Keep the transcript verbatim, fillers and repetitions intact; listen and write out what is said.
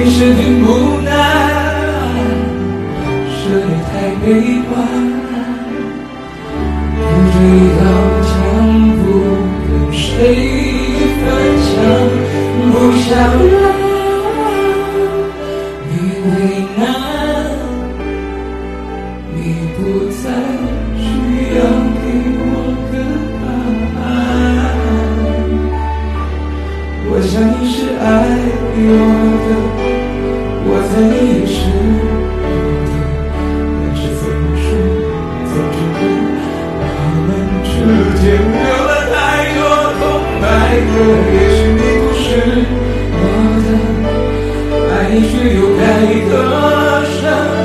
其实挺无奈，是你太悲观，不知道将不跟谁分享，不想让你为难，你不再需要给我个答案。我想你是爱我的，我猜你也是我的，但是怎么说总觉得我们之间留了太多空白格。也许你不是我的，爱你却又该割舍。